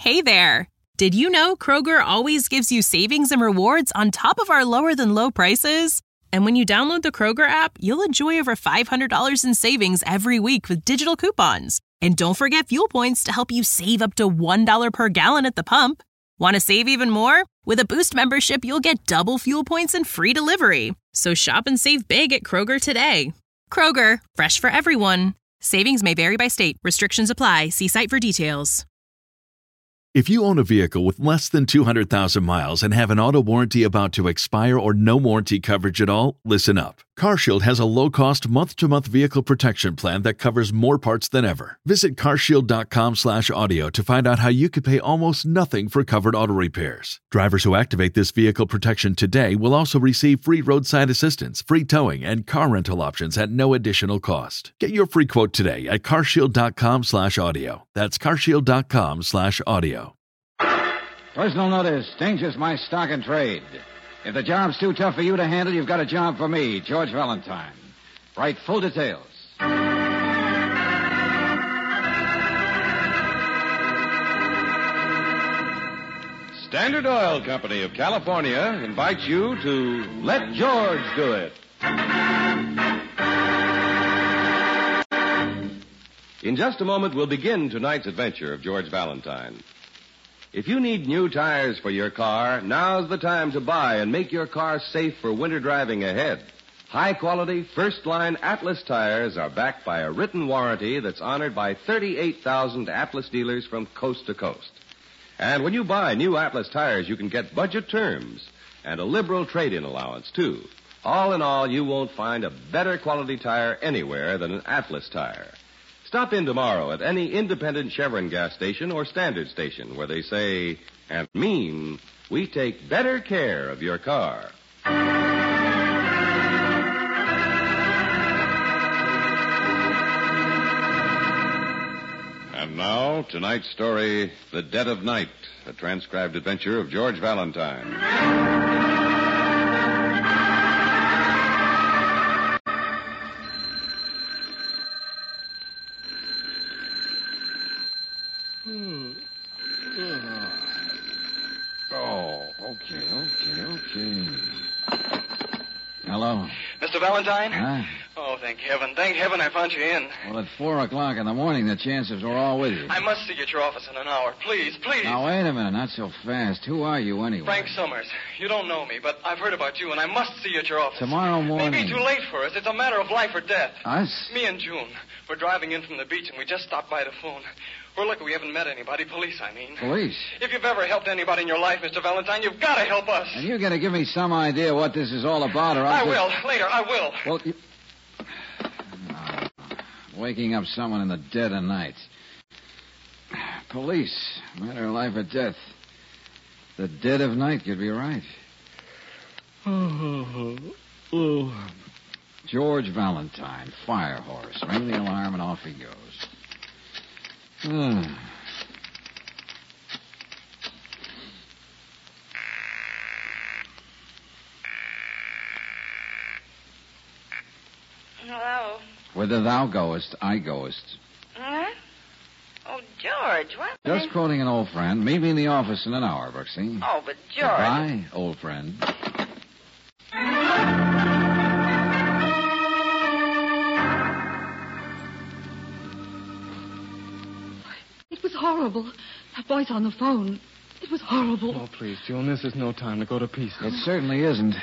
Hey there! Did you know Kroger always gives you savings and rewards on top of our lower-than-low prices? And when you download the Kroger app, you'll enjoy over $500 in savings every week with digital coupons. And don't forget fuel points to help you save up to $1 per gallon at the pump. Want to save even more? With a Boost membership, you'll get double fuel points and free delivery. So shop and save big at Kroger today. Kroger, fresh for everyone. Savings may vary by state. Restrictions apply. See site for details. If you own a vehicle with less than 200,000 miles and have an auto warranty about to expire or no warranty coverage at all, listen up. CarShield has a low-cost month-to-month vehicle protection plan that covers more parts than ever. Visit carshield.com/audio to find out how you could pay almost nothing for covered auto repairs. Drivers who activate this vehicle protection today will also receive free roadside assistance, free towing, and car rental options at no additional cost. Get your free quote today at carshield.com/audio. That's carshield.com/audio. Personal notice. Danger's my stock and trade. If the job's too tough for you to handle, you've got a job for me, George Valentine. Write full details. Standard Oil Company of California invites you to Let George Do It. In just a moment, we'll begin tonight's adventure of George Valentine. If you need new tires for your car, now's the time to buy and make your car safe for winter driving ahead. High-quality, first-line Atlas tires are backed by a written warranty that's honored by 38,000 Atlas dealers from coast to coast. And when you buy new Atlas tires, you can get budget terms and a liberal trade-in allowance, too. All in all, you won't find a better quality tire anywhere than an Atlas tire. Stop in tomorrow at any independent Chevron gas station or Standard station where they say and mean we take better care of your car. And now, tonight's story, The Dead of Night, a transcribed adventure of George Valentine. Okay. Hello. Mr. Valentine? Huh? Oh, thank heaven. Thank heaven I found you in. Well, at 4 o'clock in the morning, the chances are all with you. I must see you at your office in an hour. Please. Now, wait a minute. Not so fast. Who are you, anyway? Frank Summers. You don't know me, but I've heard about you, and I must see you at your office. Tomorrow morning. Maybe too late for us. It's a matter of life or death. Us? Me and June. We're driving in from the beach, and we just stopped by the phone. We're lucky we haven't met anybody. Police, I mean. Police? If you've ever helped anybody in your life, Mr. Valentine, you've got to help us. And you're going to give me some idea what this is all about, or I will. Later, I will. Well, waking up someone in the dead of night. Police. Matter of life or death. The dead of night could be right. George Valentine, fire horse. Ring the alarm and off he goes. Hello. Whither thou goest, I goest. Huh? Oh, George, what? Just quoting an old friend. Meet me in the office in an hour, Brooksy. Oh, but George. Goodbye, old friend. It was horrible. That voice on the phone. It was horrible. Oh, please, June, this is no time to go to pieces. It certainly isn't.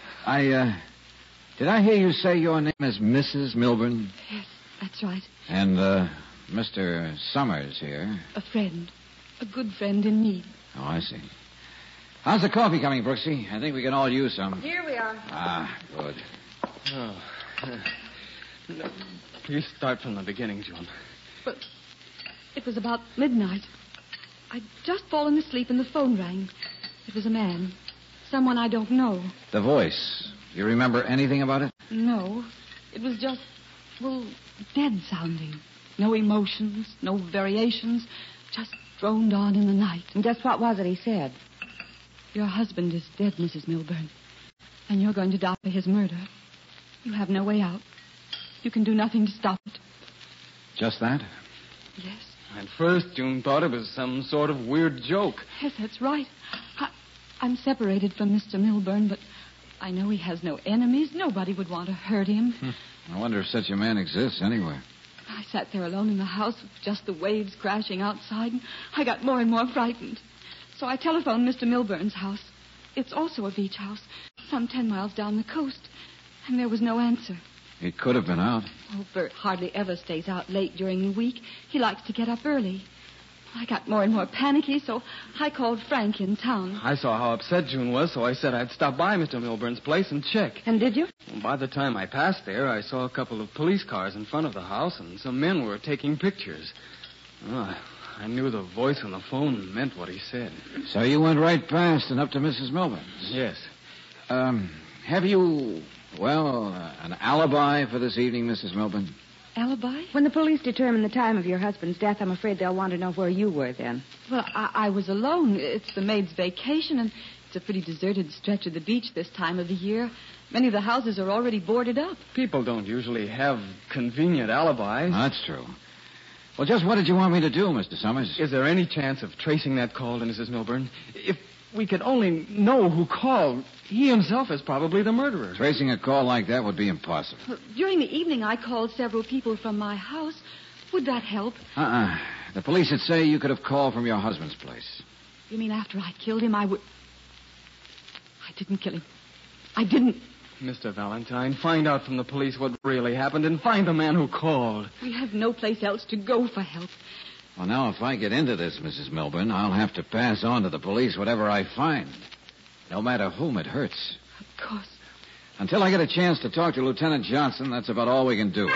Did I hear you say your name is Mrs. Milburn? Yes, that's right. And, Mr. Summers here? A friend. A good friend in need. Oh, I see. How's the coffee coming, Brooksy? I think we can all use some. Here we are. Ah, good. Oh. No, please start from the beginning, June. But it was about midnight. I'd just fallen asleep and the phone rang. It was a man. Someone I don't know. The voice. You remember anything about it? No. It was just, dead sounding. No emotions, no variations. Just droned on in the night. And just what was it he said? Your husband is dead, Mrs. Milburn. And you're going to die for his murder. You have no way out. You can do nothing to stop it. Just that? Yes. At first, June thought it was some sort of weird joke. Yes, that's right. I'm separated from Mr. Milburn, but I know he has no enemies. Nobody would want to hurt him. I wonder if such a man exists anywhere. I sat there alone in the house with just the waves crashing outside, and I got more and more frightened. So I telephoned Mr. Milburn's house. It's also a beach house, some 10 miles down the coast, and there was no answer. He could have been out. Oh, Bert hardly ever stays out late during the week. He likes to get up early. I got more and more panicky, so I called Frank in town. I saw how upset June was, so I said I'd stop by Mr. Milburn's place and check. And did you? Well, by the time I passed there, I saw a couple of police cars in front of the house, and some men were taking pictures. Oh, I knew the voice on the phone meant what he said. So you went right past and up to Mrs. Milburn's? Yes. Have you, an alibi for this evening, Mrs. Milburn? Alibi? When the police determine the time of your husband's death, I'm afraid they'll want to know where you were then. Well, I was alone. It's the maid's vacation, and it's a pretty deserted stretch of the beach this time of the year. Many of the houses are already boarded up. People don't usually have convenient alibis. That's true. Well, just what did you want me to do, Mr. Summers? Is there any chance of tracing that call to Mrs. Milburn? If we could only know who called, he himself is probably the murderer. Tracing a call like that would be impossible. Well, during the evening, I called several people from my house. Would that help? The police would say you could have called from your husband's place. You mean after I killed him, I didn't kill him. I didn't. Mr. Valentine, find out from the police what really happened and find the man who called. We have no place else to go for help. Well, now, if I get into this, Mrs. Milburn, I'll have to pass on to the police whatever I find. No matter whom it hurts. Of course. Until I get a chance to talk to Lieutenant Johnson, that's about all we can do.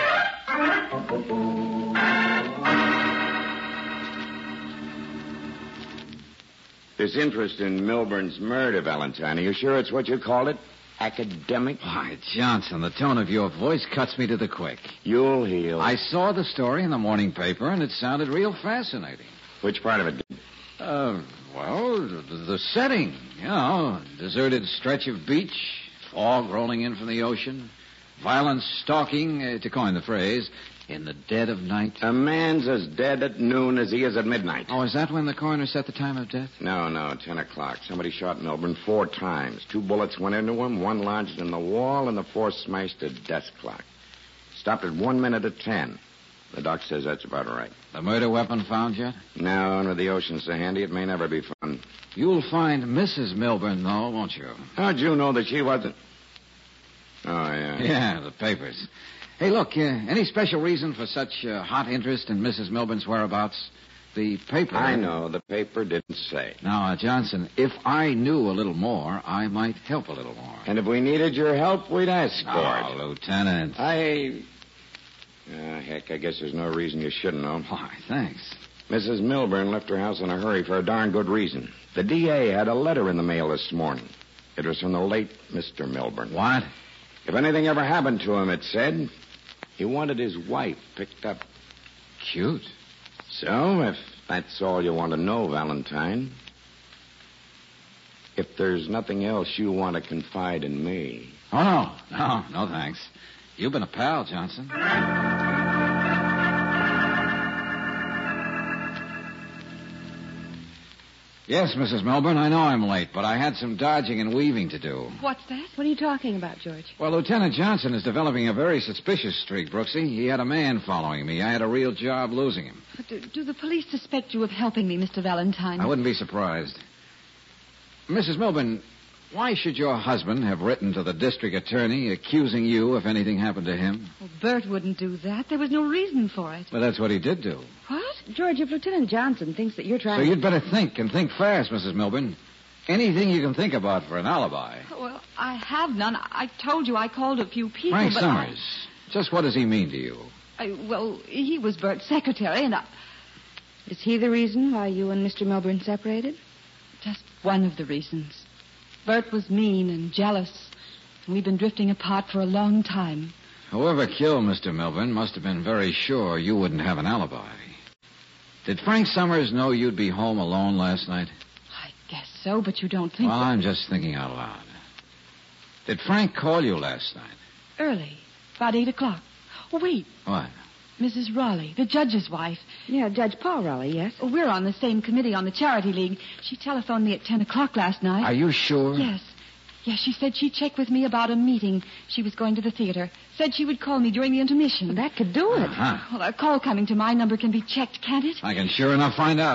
This interest in Milburn's murder, Valentine, are you sure it's what you called it? Academic? Why, Johnson, the tone of your voice cuts me to the quick. You'll heal. I saw the story in the morning paper, and it sounded real fascinating. Which part of it? The setting. You know, deserted stretch of beach, fog rolling in from the ocean, violent stalking, to coin the phrase, in the dead of night. A man's as dead at noon as he is at midnight. Oh, is that when the coroner set the time of death? No, 10 o'clock. Somebody shot Milburn 4 times. 2 bullets went into him, 1 lodged in the wall, and the 4th smashed a desk clock. Stopped at 1 minute of 10. The doc says that's about right. The murder weapon found yet? No, and with the ocean so handy, it may never be found. You'll find Mrs. Milburn, though, won't you? How'd you know that she wasn't? Oh, yeah. Yeah, the papers. Hey, look, any special reason for such hot interest in Mrs. Milburn's whereabouts? The paper... I know. The paper didn't say. Now, Johnson, if I knew a little more, I might help a little more. And if we needed your help, we'd ask for it. Oh, Lieutenant. Heck, I guess there's no reason you shouldn't know. Why, thanks. Mrs. Milburn left her house in a hurry for a darn good reason. The DA had a letter in the mail this morning. It was from the late Mr. Milburn. What? If anything ever happened to him, it said, he wanted his wife picked up. Cute. So, if that's all you want to know, Valentine, if there's nothing else you want to confide in me. Oh, no, thanks. You've been a pal, Johnson. Yes, Mrs. Milburn, I know I'm late, but I had some dodging and weaving to do. What's that? What are you talking about, George? Well, Lieutenant Johnson is developing a very suspicious streak, Brooksy. He had a man following me. I had a real job losing him. But do the police suspect you of helping me, Mr. Valentine? I wouldn't be surprised. Mrs. Milburn, why should your husband have written to the district attorney accusing you if anything happened to him? Well, Bert wouldn't do that. There was no reason for it. Well, that's what he did do. What? George, if Lieutenant Johnson thinks that you're trying So you'd better think, and think fast, Mrs. Milburn. Anything you can think about for an alibi. Well, I have none. I told you I called a few people, Frank but Summers. Just what does he mean to you? He was Bert's secretary, and Is he the reason why you and Mr. Milburn separated? Just one of the reasons. Bert was mean and jealous, and we've been drifting apart for a long time. Whoever killed Mr. Milburn must have been very sure you wouldn't have an alibi. Did Frank Summers know you'd be home alone last night? I guess so, but you don't think Well, that... I'm just thinking out loud. Did Frank call you last night? Early, about 8 o'clock. Oh, wait. What? Mrs. Raleigh, the judge's wife. Yeah, Judge Paul Raleigh, yes. We're on the same committee on the Charity League. She telephoned me at 10 o'clock last night. Are you sure? Yes. Yes, she said she'd check with me about a meeting. She was going to the theater. Said she would call me during the intermission. Well, that could do it. Uh-huh. Well, a call coming to my number can be checked, can't it? I can sure enough find out.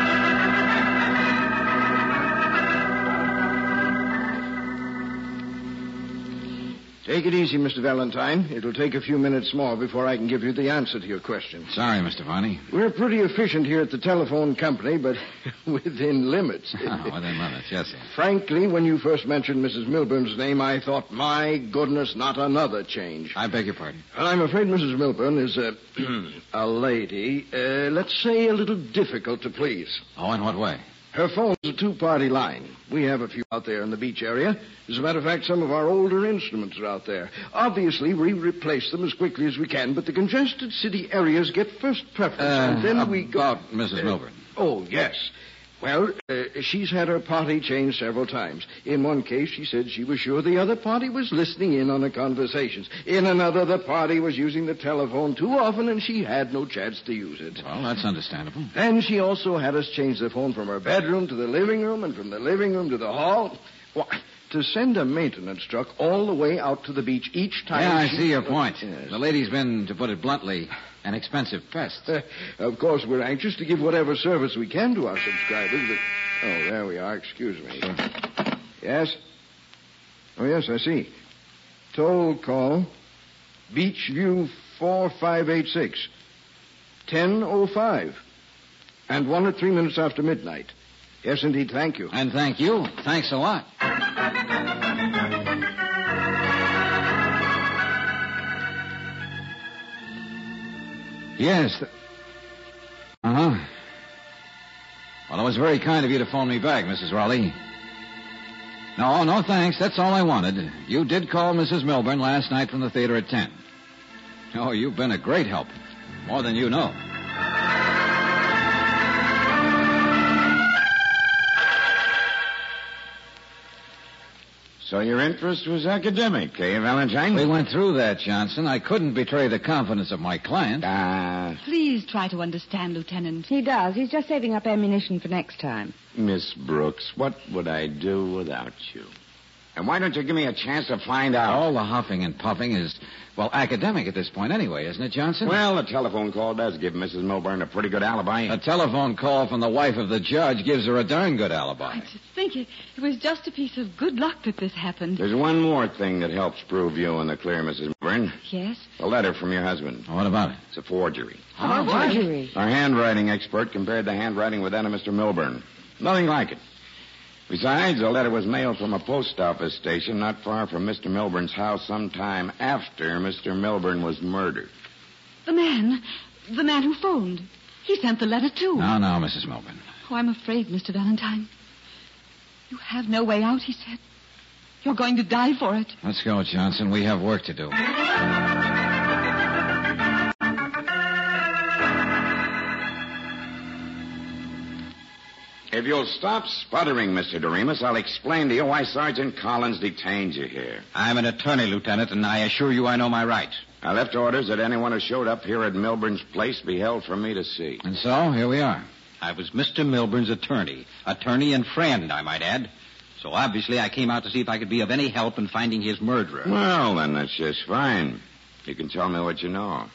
Take it easy, Mr. Valentine. It'll take a few minutes more before I can give you the answer to your question. Sorry, Mr. Varney. We're pretty efficient here at the telephone company, but within limits. Within limits, yes, sir. Frankly, when you first mentioned Mrs. Milburn's name, I thought, my goodness, not another change. I beg your pardon. Well, I'm afraid Mrs. Milburn is a lady, let's say a little difficult to please. Oh, in what way? Her phone's a two-party line. We have a few out there in the beach area. As a matter of fact, some of our older instruments are out there. Obviously, we replace them as quickly as we can, but the congested city areas get first preference. And then we go... About Mrs. Milburn. Oh, yes. Well, she's had her party changed several times. In one case, she said she was sure the other party was listening in on the conversations. In another, the party was using the telephone too often, and she had no chance to use it. Well, that's understandable. And she also had us change the phone from her bedroom to the living room, and from the living room to the hall. Why, to send a maintenance truck all the way out to the beach each time... Yeah, I see your point. Yes. The lady's been, to put it bluntly, an expensive pest. Of course, we're anxious to give whatever service we can to our subscribers, but... Oh, there we are. Excuse me. Yes? Oh, yes, I see. Toll call. Beachview 4586. 10:05. And 1 at 3 minutes after midnight. Yes, indeed. Thank you. And thank you. Thanks a lot. Yes. Uh-huh. Well, it was very kind of you to phone me back, Mrs. Raleigh. No, thanks. That's all I wanted. You did call Mrs. Milburn last night from the theater at 10. Oh, you've been a great help. More than you know. So your interest was academic, eh, Valentine? We went through that, Johnson. I couldn't betray the confidence of my client. Please try to understand, Lieutenant. He does. He's just saving up ammunition for next time. Miss Brooks, what would I do without you? And why don't you give me a chance to find out? All the huffing and puffing is, well, academic at this point anyway, isn't it, Johnson? Well, a telephone call does give Mrs. Milburn a pretty good alibi. A telephone call from the wife of the judge gives her a darn good alibi. I just think it was just a piece of good luck that this happened. There's one more thing that helps prove you in the clear, Mrs. Milburn. Yes? A letter from your husband. What about it? It's a forgery. Forgery? Our handwriting expert compared the handwriting with that of Mr. Milburn. Nothing like it. Besides, the letter was mailed from a post office station not far from Mr. Milburn's house sometime after Mr. Milburn was murdered. The man who phoned. He sent the letter, too. No, Mrs. Milburn. Oh, I'm afraid, Mr. Valentine. You have no way out, he said. You're going to die for it. Let's go, Johnson. We have work to do. If you'll stop sputtering, Mr. Doremus, I'll explain to you why Sergeant Collins detained you here. I'm an attorney, Lieutenant, and I assure you I know my rights. I left orders that anyone who showed up here at Milburn's place be held for me to see. And so, here we are. I was Mr. Milburn's attorney. Attorney and friend, I might add. So obviously I came out to see if I could be of any help in finding his murderer. Well, then that's just fine. You can tell me what you know.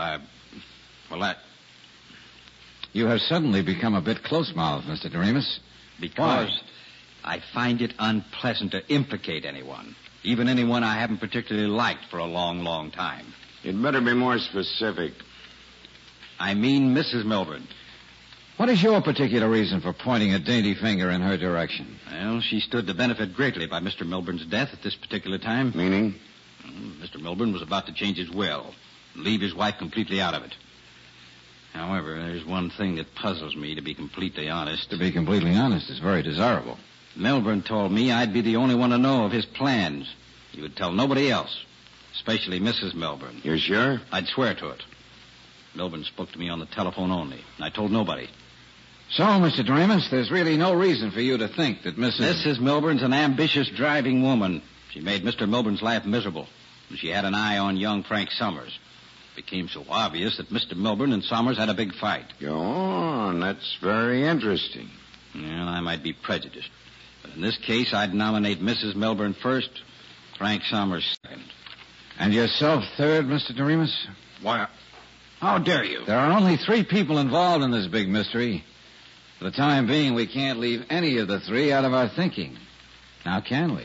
You have suddenly become a bit close-mouthed, Mr. Doremus. Because I find it unpleasant to implicate anyone. Even anyone I haven't particularly liked for a long, long time. You'd better be more specific. I mean Mrs. Milburn. What is your particular reason for pointing a dainty finger in her direction? Well, she stood to benefit greatly by Mr. Milburn's death at this particular time. Meaning? Mr. Milburn was about to change his will and leave his wife completely out of it. However, there's one thing that puzzles me, to be completely honest. To be completely honest is very desirable. Milburn told me I'd be the only one to know of his plans. He would tell nobody else, especially Mrs. Milburn. You're sure? I'd swear to it. Milburn spoke to me on the telephone only, and I told nobody. So, Mr. Doremus, there's really no reason for you to think that Mrs. Milburn's an ambitious, driving woman. She made Mr. Milburn's life miserable, and she had an eye on young Frank Summers. became so obvious that Mr. Milburn and Somers had a big fight. Go on. That's very interesting. Well, I might be prejudiced. But in this case, I'd nominate Mrs. Milburn first, Frank Somers second. And yourself third, Mr. Doremus? Why, how dare you? There are only 3 people involved in this big mystery. For the time being, we can't leave any of the 3 out of our thinking. Now, can we?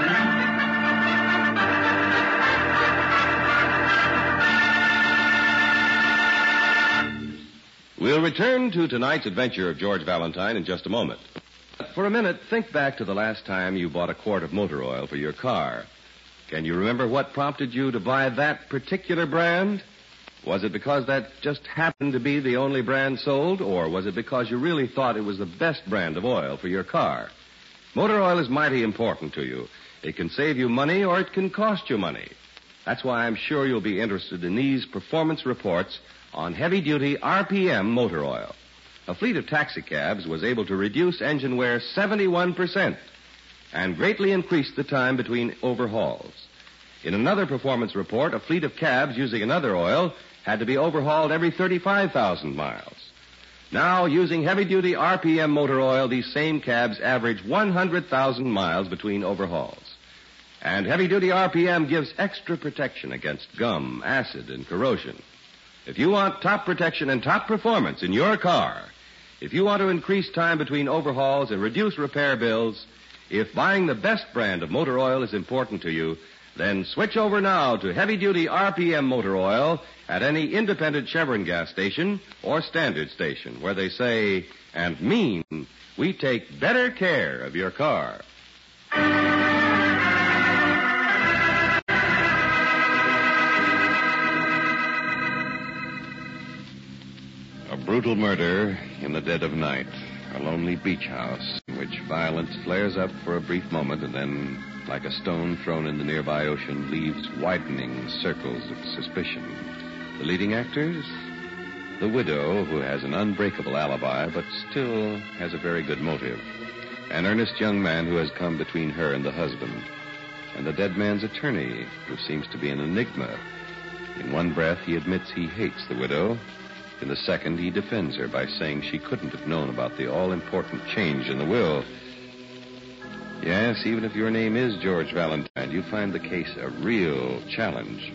We'll return to tonight's adventure of George Valentine in just a moment. For a minute, think back to the last time you bought a quart of motor oil for your car. Can you remember what prompted you to buy that particular brand? Was it because that just happened to be the only brand sold, or was it because you really thought it was the best brand of oil for your car? Motor oil is mighty important to you. It can save you money or it can cost you money. That's why I'm sure you'll be interested in these performance reports on heavy-duty RPM motor oil. A fleet of taxicabs was able to reduce engine wear 71% and greatly increase the time between overhauls. In another performance report, a fleet of cabs using another oil had to be overhauled every 35,000 miles. Now, using heavy-duty RPM motor oil, these same cabs average 100,000 miles between overhauls. And heavy-duty RPM gives extra protection against gum, acid, and corrosion. If you want top protection and top performance in your car, if you want to increase time between overhauls and reduce repair bills, if buying the best brand of motor oil is important to you, then switch over now to heavy-duty RPM motor oil at any independent Chevron gas station or standard station where they say and mean we take better care of your car. A brutal murder in the dead of night. A lonely beach house in which violence flares up for a brief moment and then, like a stone thrown in the nearby ocean, leaves widening circles of suspicion. The leading actors? The widow, who has an unbreakable alibi but still has a very good motive. An earnest young man who has come between her and the husband. And the dead man's attorney, who seems to be an enigma. In one breath, he admits he hates the widow. In the second, he defends her by saying she couldn't have known about the all-important change in the will. Yes, even if your name is George Valentine, you find the case a real challenge.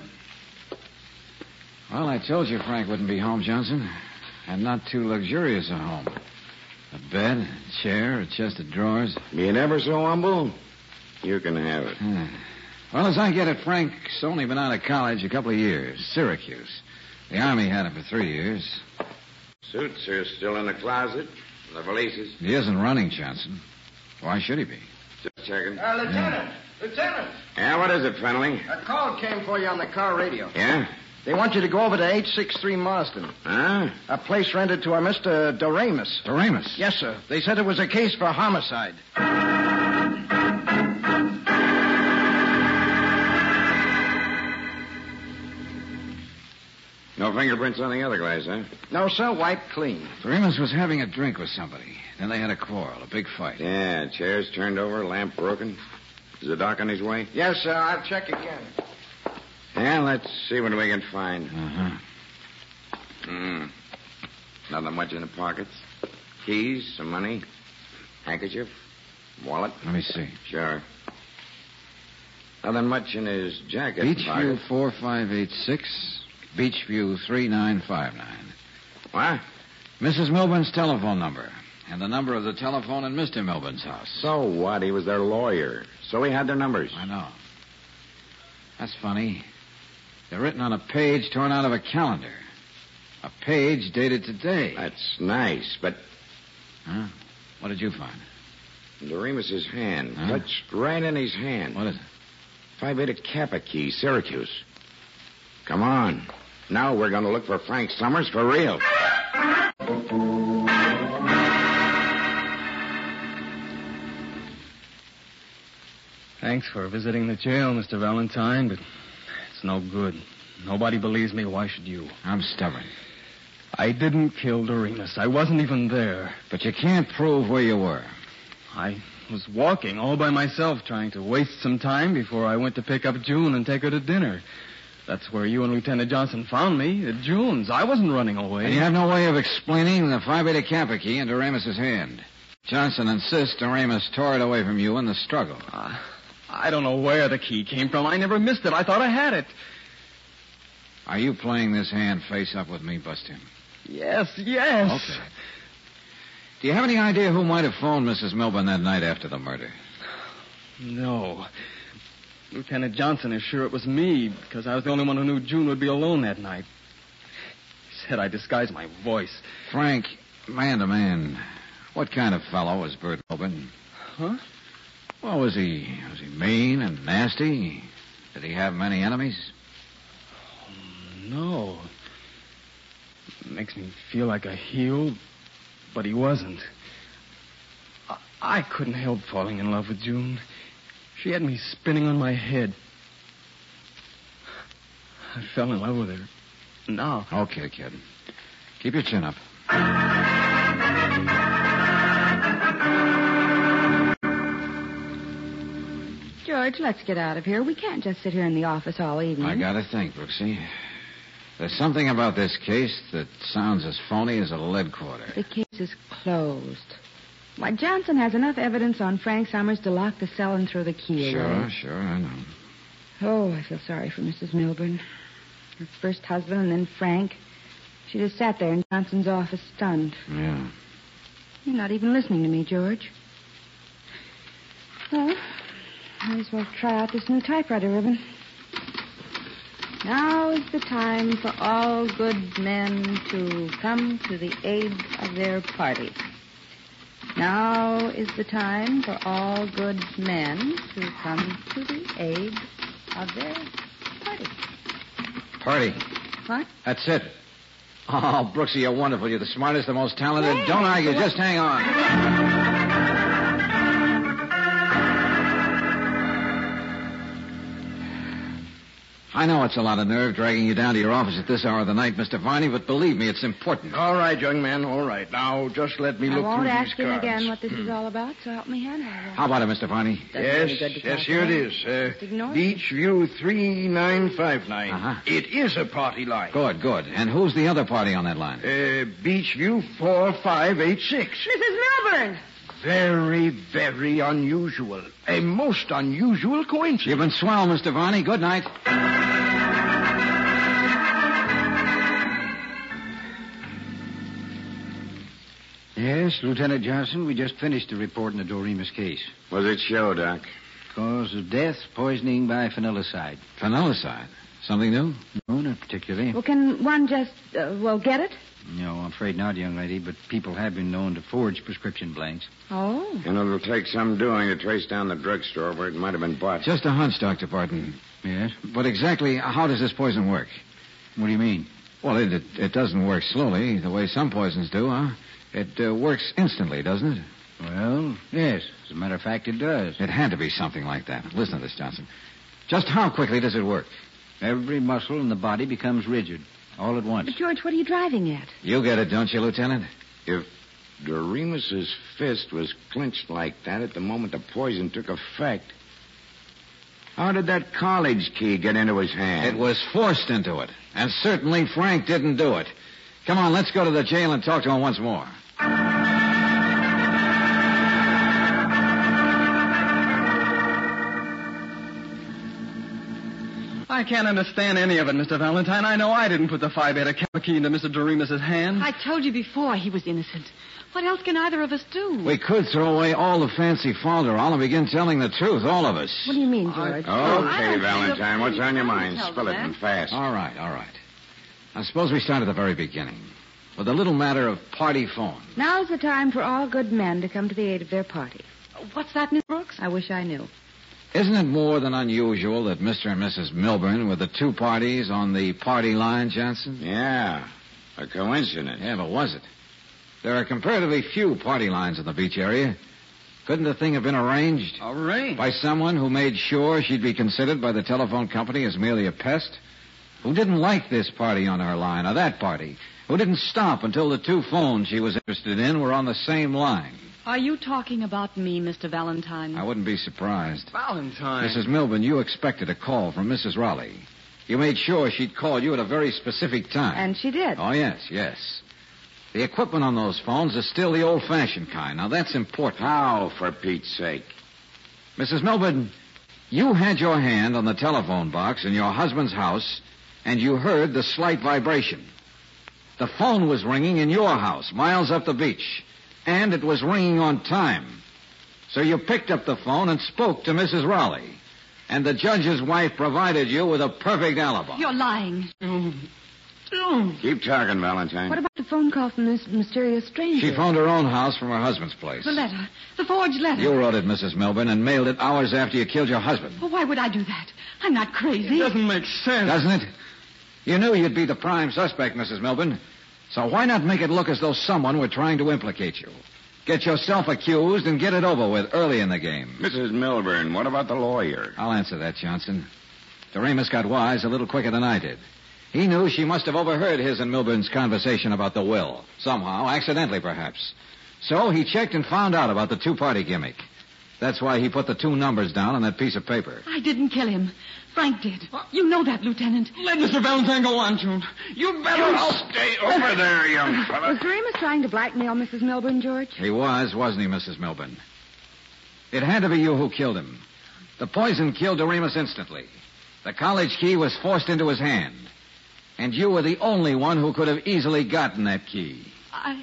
Well, I told you Frank wouldn't be home, Johnson. And not too luxurious a home. A bed, a chair, a chest of drawers. Being ever so humble, you can have it. Well, as I get it, Frank's only been out of college a couple of years. Syracuse. The Army had him for 3 years. Suits are still in the closet. The valises. He isn't running, Johnson. Why should he be? Just checking. Lieutenant! Lieutenant! Yeah, what is it, Fennelly? A call came for you on the car radio. Yeah? They want you to go over to 863 Marsden. Huh? A place rented to a Mr. Doremus. Doremus? Yes, sir. They said it was a case for homicide. No fingerprints on the other glass, huh? No, sir. Wiped clean. Doremus was having a drink with somebody. Then they had a quarrel, a big fight. Yeah, chairs turned over, lamp broken. Is the doc on his way? Yes, sir. I'll check again. Yeah, let's see what we can find. Uh-huh. Nothing much in the pockets. Keys, some money, handkerchief, wallet. Let me see. Sure. Nothing much in his jacket. Beachview 4586, Beachview 3959. What? Mrs. Milburn's telephone number. And the number of the telephone in Mr. Milburn's house. So what? He was their lawyer. So he had their numbers. I know. That's funny. They're written on a page torn out of a calendar. A page dated today. That's nice, but... Huh? What did you find? Doremus's hand. Huh? Touched right in his hand. What is it? Phi Beta Kappa key, Syracuse. Come on. Now we're going to look for Frank Somers for real. Thanks for visiting the jail, Mr. Valentine, but it's no good. Nobody believes me. Why should you? I'm stubborn. I didn't kill Doremus. I wasn't even there. But you can't prove where you were. I was walking all by myself, trying to waste some time before I went to pick up June and take her to dinner. That's where you and Lieutenant Johnson found me, at June's. I wasn't running away. And you have no way of explaining the Phi Beta Kappa key into Ramos's hand. Johnson insists Ramos tore it away from you in the struggle. I don't know where the key came from. I never missed it. I thought I had it. Are you playing this hand face-up with me, Buster? Yes. Okay. Do you have any idea who might have phoned Mrs. Milburn that night after the murder? No. Lieutenant Johnson is sure it was me, because I was the only one who knew June would be alone that night. He said I disguised my voice. Frank, man to man, what kind of fellow was Bert Milburn? Huh? Well, was he mean and nasty? Did he have many enemies? No. It makes me feel like a heel, but he wasn't. I couldn't help falling in love with June. She had me spinning on my head. I fell in love with her. Now. Okay, kid. Keep your chin up. George, let's get out of here. We can't just sit here in the office all evening. I gotta think, Brooksy. There's something about this case that sounds as phony as a lead quarter. The case is closed. Why, Johnson has enough evidence on Frank Summers to lock the cell and throw the key away. Sure, I know. Oh, I feel sorry for Mrs. Milburn. Her first husband and then Frank. She just sat there in Johnson's office stunned. Yeah. You're not even listening to me, George. Well, might as well try out this new typewriter ribbon. Now is the time for all good men to come to the aid of their party. Now is the time for all good men to come to the aid of their party. Party. What? That's it. Oh, Brooksy, you're wonderful. You're the smartest, the most talented. Hey, Don't argue. Just hang on. I know it's a lot of nerve dragging you down to your office at this hour of the night, Mr. Varney, but believe me, it's important. All right, young man, all right. Now, just let me look through these cards. I won't ask him again what this is all about, so help me handle it. How about it, Mr. Varney? Yes, here it is. Beach View 3959. Uh-huh. It is a party line. Good. And who's the other party on that line? Beach View 4586. Mrs. Milburn! Very, very unusual. A most unusual coincidence. You've been swell, Mr. Varney. Good night. Yes, Lieutenant Johnson, we just finished the report in the Doremus case. What does it show, Doc? Cause of death, poisoning by phenylicide. Phenylicide? Something new? No, not particularly. Well, can one just, get it? No, I'm afraid not, young lady, but people have been known to forge prescription blanks. Oh. And it'll take some doing to trace down the drugstore where it might have been bought. Just a hunch, Dr. Barton. Yes? But exactly how does this poison work? What do you mean? Well, it doesn't work slowly, the way some poisons do, huh? It works instantly, doesn't it? Well, yes. As a matter of fact, it does. It had to be something like that. Listen to this, Johnson. Just how quickly does it work? Every muscle in the body becomes rigid, all at once. But, George, what are you driving at? You get it, don't you, Lieutenant? If Doremus's fist was clenched like that at the moment the poison took effect, how did that college key get into his hand? It was forced into it. And certainly Frank didn't do it. Come on, let's go to the jail and talk to him once more. I can't understand any of it, Mr. Valentine. I know I didn't put the Phi Beta Kappa key into Mr. Doremus' hand. I told you before he was innocent. What else can either of us do? We could throw away all the fancy falderall and begin telling the truth, all of us. What do you mean, George? Okay, Valentine, what's on your mind? Spill it and fast. All right. Now, suppose we start at the very beginning with the little matter of party phone. Now's the time for all good men to come to the aid of their party. What's that, Miss Brooks? I wish I knew. Isn't it more than unusual that Mr. and Mrs. Milburn were the two parties on the party line, Johnson? Yeah, a coincidence. Yeah, but was it? There are comparatively few party lines in the beach area. Couldn't the thing have been arranged? Arranged? By someone who made sure she'd be considered by the telephone company as merely a pest? Who didn't like this party on her line, or that party? Who didn't stop until the two phones she was interested in were on the same line? Are you talking about me, Mr. Valentine? I wouldn't be surprised. Valentine? Mrs. Milburn, you expected a call from Mrs. Raleigh. You made sure she'd call you at a very specific time. And she did. Oh, yes. The equipment on those phones is still the old-fashioned kind. Now, that's important. How, for Pete's sake? Mrs. Milburn, you had your hand on the telephone box in your husband's house, and you heard the slight vibration. The phone was ringing in your house, miles up the beach, and it was ringing on time. So you picked up the phone and spoke to Mrs. Raleigh, and the judge's wife provided you with a perfect alibi. You're lying. Keep talking, Valentine. What about the phone call from this mysterious stranger? She phoned her own house from her husband's place. The letter. The forged letter. You wrote it, Mrs. Milburn, and mailed it hours after you killed your husband. Well, why would I do that? I'm not crazy. It doesn't make sense. Doesn't it? You knew you'd be the prime suspect, Mrs. Milburn. So why not make it look as though someone were trying to implicate you? Get yourself accused and get it over with early in the game. Mrs. Milburn, what about the lawyer? I'll answer that, Johnson. Doremus got wise a little quicker than I did. He knew she must have overheard his and Milburn's conversation about the will. Somehow, accidentally perhaps. So he checked and found out about the two-party gimmick. That's why he put the two numbers down on that piece of paper. I didn't kill him. Frank did. You know that, Lieutenant. Let Mr. Valentine go on, June. You better... Stay over there, young fella. Was Doremus trying to blackmail Mrs. Milburn, George? He was, wasn't he, Mrs. Milburn? It had to be you who killed him. The poison killed Doremus instantly. The college key was forced into his hand. And you were the only one who could have easily gotten that key. I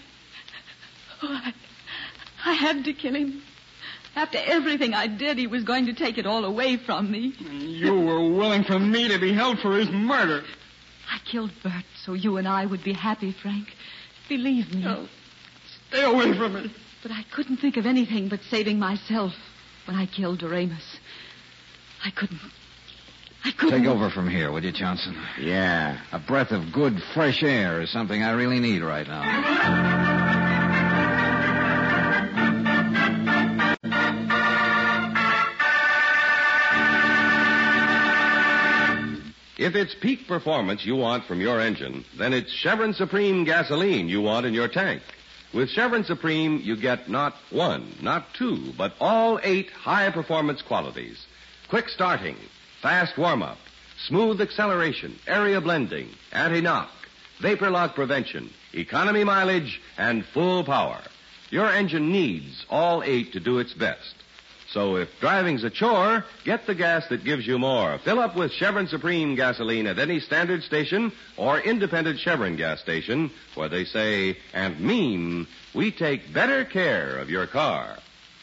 had to kill him. After everything I did, he was going to take it all away from me. You were willing for me to be held for his murder. I killed Bert so you and I would be happy, Frank. Believe me. No. Stay away from me. But I couldn't think of anything but saving myself when I killed Doremus. I couldn't. Take over from here, will you, Johnson? Yeah. A breath of good, fresh air is something I really need right now. If it's peak performance you want from your engine, then it's Chevron Supreme gasoline you want in your tank. With Chevron Supreme, you get not one, not two, but all 8 high-performance qualities. Quick starting, fast warm-up, smooth acceleration, area blending, anti-knock, vapor lock prevention, economy mileage, and full power. Your engine needs all 8 to do its best. So if driving's a chore, get the gas that gives you more. Fill up with Chevron Supreme gasoline at any standard station or independent Chevron gas station where they say and mean, we take better care of your car.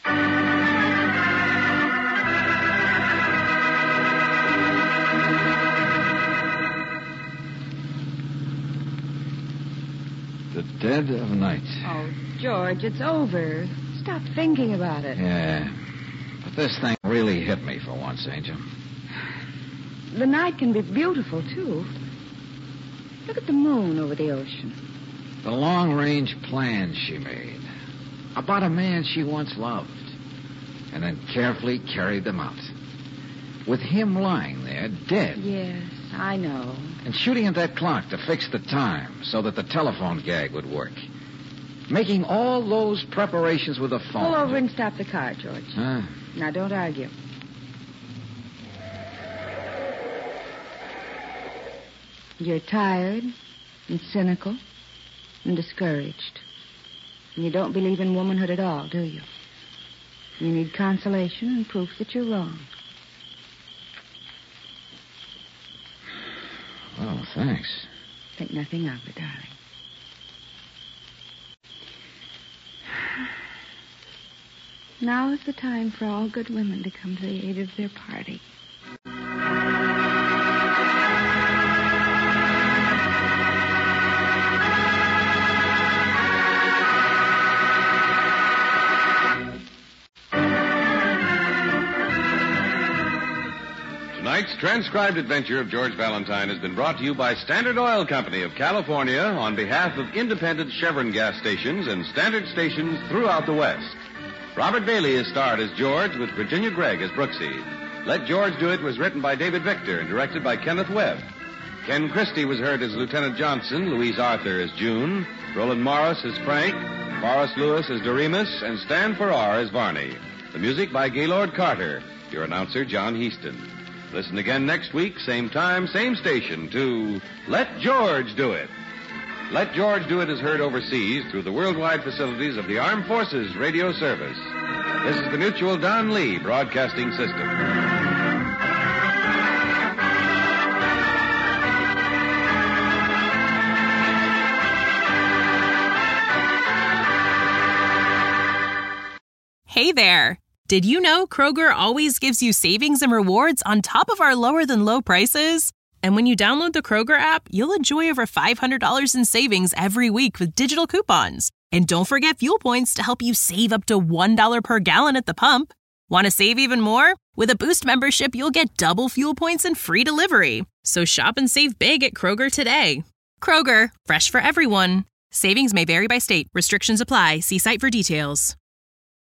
The dead of night. Oh, George, it's over. Stop thinking about it. Yeah. But this thing really hit me for once, Angel. The night can be beautiful, too. Look at the moon over the ocean. The long-range plans she made about a man she once loved and then carefully carried them out. With him lying there, dead. Yes, I know. And shooting at that clock to fix the time so that the telephone gag would work. Making all those preparations with the phone. Pull over and stop the car, George. Huh? Now, don't argue. You're tired and cynical and discouraged. And you don't believe in womanhood at all, do you? You need consolation and proof that you're wrong. Oh, thanks. Think nothing of it, darling. Now is the time for all good women to come to the aid of their party. Tonight's transcribed adventure of George Valentine has been brought to you by Standard Oil Company of California on behalf of independent Chevron gas stations and standard stations throughout the West. Robert Bailey is starred as George with Virginia Gregg as Brooksy. Let George Do It was written by David Victor and directed by Kenneth Webb. Ken Christie was heard as Lieutenant Johnson, Louise Arthur as June, Roland Morris as Frank, Forrest Lewis as Doremus, and Stan Farrar as Varney. The music by Gaylord Carter. Your announcer, John Heaston. Listen again next week, same time, same station, to Let George Do It. Let George Do It is heard overseas through the worldwide facilities of the Armed Forces Radio Service. This is the Mutual Don Lee Broadcasting System. Hey there! Did you know Kroger always gives you savings and rewards on top of our lower-than-low prices? And when you download the Kroger app, you'll enjoy over $500 in savings every week with digital coupons. And don't forget fuel points to help you save up to $1 per gallon at the pump. Want to save even more? With a Boost membership, you'll get double fuel points and free delivery. So shop and save big at Kroger today. Kroger, fresh for everyone. Savings may vary by state. Restrictions apply. See site for details.